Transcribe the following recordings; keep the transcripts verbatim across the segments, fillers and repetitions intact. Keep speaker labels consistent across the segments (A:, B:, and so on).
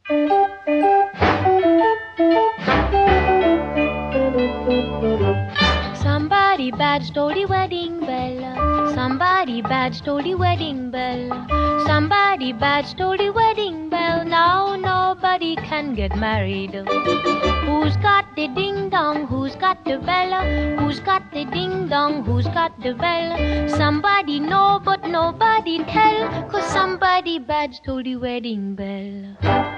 A: Somebody bad stole the wedding bell. Somebody bad stole the wedding bell. Somebody bad stole the wedding bell. Now nobody can get married. Who's got the ding dong? Who's got the bell? Who's got the ding dong? Who's got the bell? Somebody know but nobody tell, 'cause somebody bad stole the wedding bell.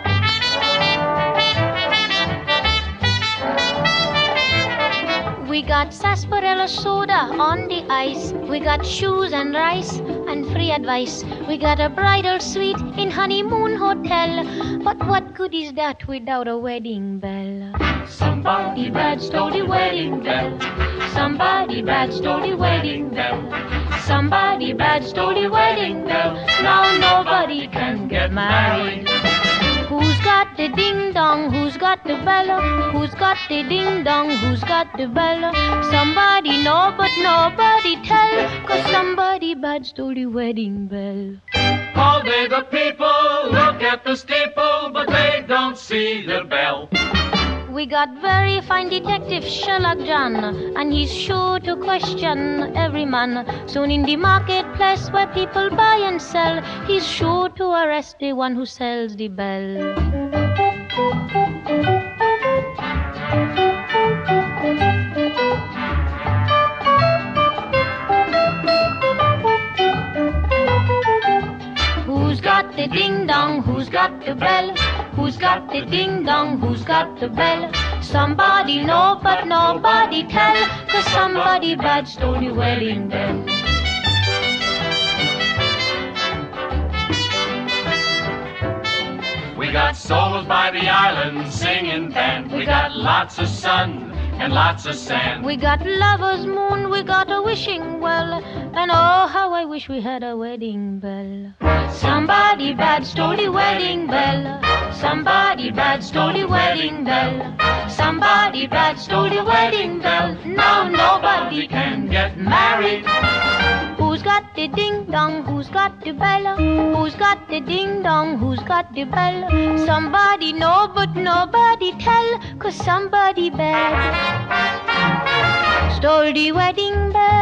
A: We got sarsaparilla soda on the ice. We got shoes and rice and free advice. We got a bridal suite in honeymoon hotel. But what good is that without a wedding bell? Somebody bad stole the wedding bell. Somebody bad stole the wedding bell. Somebody bad stole the wedding bell. Now nobody can get married. Who's got the ding dong? Who's got the bell? Who's got the ding dong? Who's got the bell? Somebody know but nobody tell, 'cause somebody bad stole the wedding bell.
B: All day the people look at the steeple, but they don't see the bell.
A: We got very fine detective Sherlock John, and he's sure to question every man. Soon in the marketplace where people buy and sell, he's sure to arrest the one who sells the bell. Who's got the ding dong? Who's got the bell? Who's got the ding dong? Who's got the bell? Somebody know but nobody tell, 'cause somebody bad stole the wedding bell.
B: We got solos by the island singing band. We got lots of sun and lots of sand.
A: We got lover's moon, we got a wishing well, and oh how I wish we had a wedding bell. Somebody bad stole the wedding bell. Somebody bad stole the wedding bell. Somebody bad stole the wedding bell. Now nobody can get married. Who's got the ding dong? Who's got the bell? Who's got the ding dong? Who's got the bell? Somebody know but nobody tell, 'cause somebody bad stole the wedding bell.